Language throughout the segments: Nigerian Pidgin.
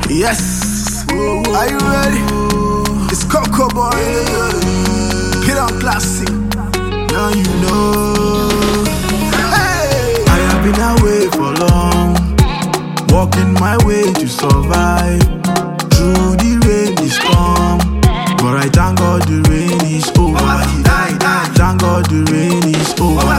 Yes, are you ready? It's Coco Boy, Hit on Classic. Now you know. Hey, I have been away for long, walking my way to survive through the rain, the storm. But I thank God the rain is over. Thank God the rain is over.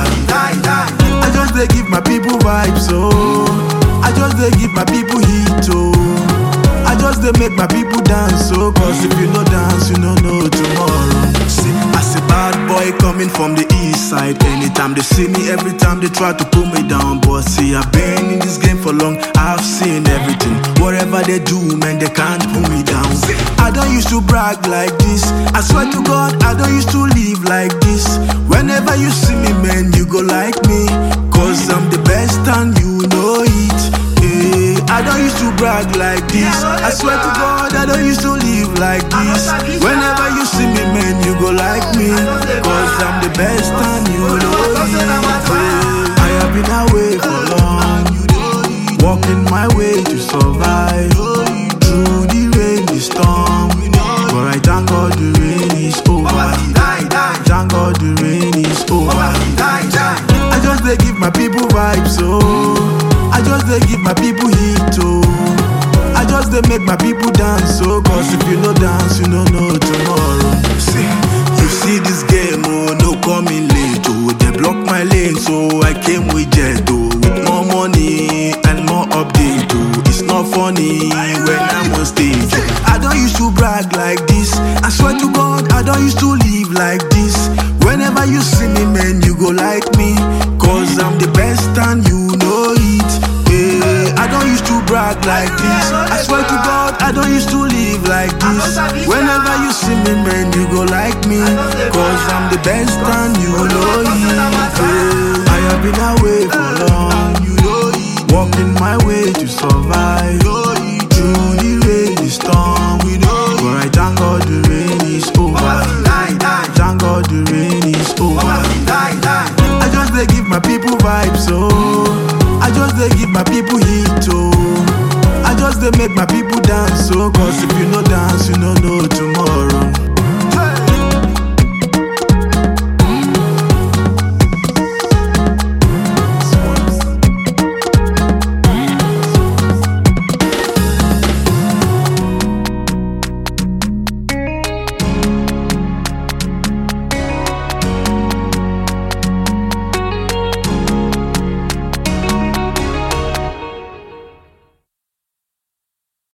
I just dey give my people vibes, oh. I just dey give my people heat, oh. I just dey make my people dance, oh. Cause if you no dance, you no know tomorrow. See, as a bad boy coming from the east side, anytime they see me, every time they try to pull me down. But see, I've been in this game for long, I've seen everything. Whatever they do, man, they can't pull me down. I don't used to brag like this, I swear to God, I don't used to live like this. Whenever you see me, man, you go like me, cause I'm the best and you know it. I don't used to brag like this, I swear to God, I don't used to live like this. Whenever you see me, man, you go like me, cause I'm the best and you know it. I have been away for long, walking my way to survive through the rain, the storm. But I thank God the rain is over. Thank God the rain is over. I just dey give my people vibes, oh. I just dey give my people heat, oh. I just dey make my people dance, oh. Cause if you no dance, you no know tomorrow. See, you see this game, oh, no coming late, oh. They block my lane, so I came with jet, oh. With more money and more update, oh. It's not funny when I'm on stage, oh. I don't used to brag like this, I swear to God, I don't used to live like this. Whenever you see me, man, you go like me, cause I'm the best and you know it. I don't used to brag like this, I swear to God, I don't used to live like this. Whenever you see me, man, you go like me, cause I'm the best and you know it. I have been away for long, walking my way to survive through the rain, the storm. But I thank God the rain is over. Thank God the rain is over. I just dey give my people vibes, oh. I just dey give my people heat, oh. I just dey make my people dance, oh. Cause if you no dance, you no know tomorrow.